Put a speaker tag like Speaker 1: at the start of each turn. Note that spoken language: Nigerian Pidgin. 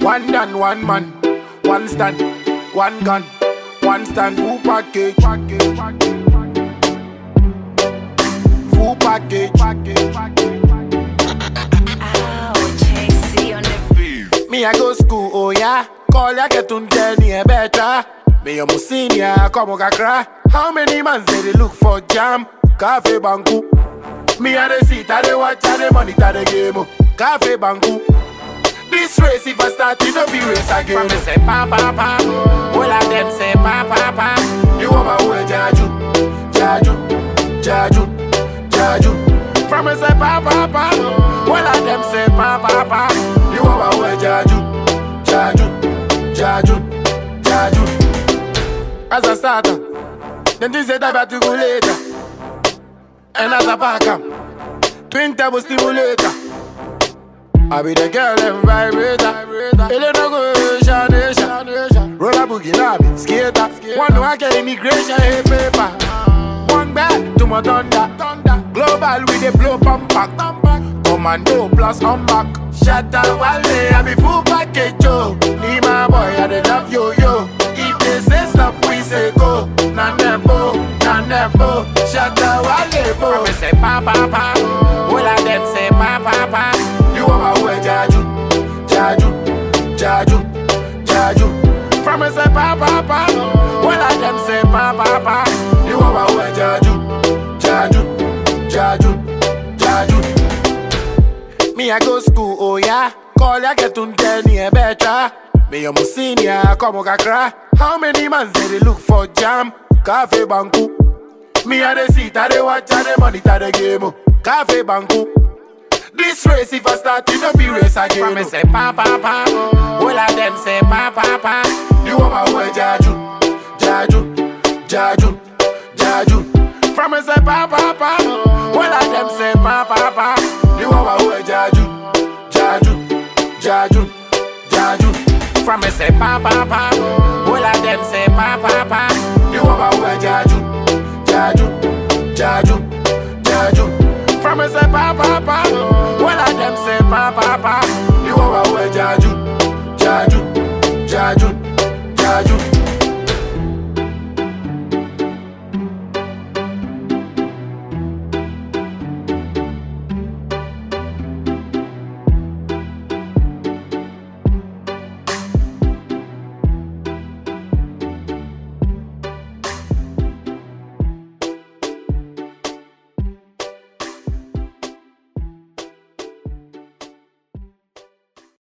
Speaker 1: One done, one man, one stand, one gun, one stand, full package. Full package. Me I go school, oh yeah. Call ya get un tenny better. Me a senior, come on cry. How many months they look for jam? Cafe banku. Me a the seat, I the watch, I the monitor the game. Cafe banku. This race if I start, it don't be race again. From me say pa pa pa, all of them say pa pa pa. You want my way jaju, jaju, jaju, jaju. From me say pa pa pa, all of them say pa pa pa. You want my way jaju, jaju, jaju, jaju. As a starter, then this say that to go later. And as a backup, twin turbo stimulator. I be the girl and vibrator. Elena go Shanation. Roller boogie lobby, skater. One no I get immigration, hey paper. One back to my thunder. Global with the blow pump back. Commando plus on back. Shatter Wale, I be full package, yo. Need my boy, I dey love yo. If they say stop, we say go. Nanembo. Shatter Wale, bo. Me say pa pa pa. All of them say pa pa pa. You want my way, jaju, jaju, jaju, jaju. From me say pa pa pa. All of them say pa pa pa. You want my way, jaju, jaju, jaju, jaju. Me I go school, oh yeah. Call ya get un tenny better. Me a senior, come on cry. How many months they look for jam? Cafe banku. Me a the seat, I the watch, I the monitor the game. Cafe banku. This race if I start, it don't be race again. From me say pa pa pa, all of them say pa pa pa. You want my way, jaju, jaju, jaju, jaju. From me say pa pa pa, all of them say pa pa pa. You want my way, jaju, jaju, jaju, jaju. From me say pa pa pa, all of them say pa pa pa. You want my way, jaju, jaju, jaju, jaju. From me say pa pa pa.